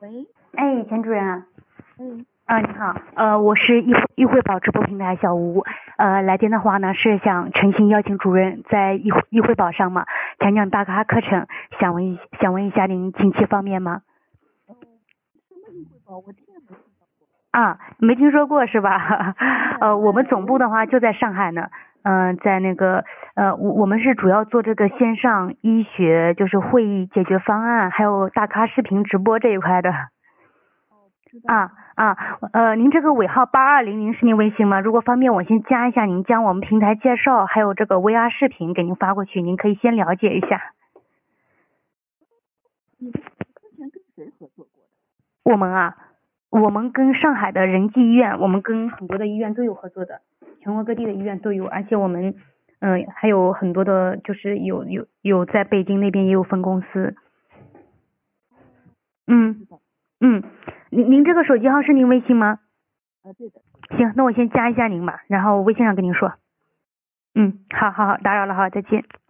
喂， 哎，钱主任啊。 嗯， 你好，我是易惠宝直播平台小吴，来电的话呢是想诚心邀请主任在易惠宝上嘛讲讲大咖课程，想问一下您近期方便吗？ 什么易惠宝？我听也没听到过。 没听说过是吧？我们总部的话就在上海呢，在那个我们是主要做这个线上医学，就是会议解决方案，还有大咖视频直播这一块的。 知道。 您这个尾号8200是您微信吗？如果方便，我先加一下您，将我们平台介绍还有这个 VR 视频给您发过去，您可以先了解一下。 你们之前跟谁合作过的？ 我们跟上海的仁济医院，我们跟很多的医院都有合作的，全国各地的医院都有，而且我们还有很多的，就是有在北京那边也有分公司。 知道。 您这个手机号是您微信吗？ 对的。 行，那我先加一下您吧，然后微信上跟您说。好，打扰了哈，再见。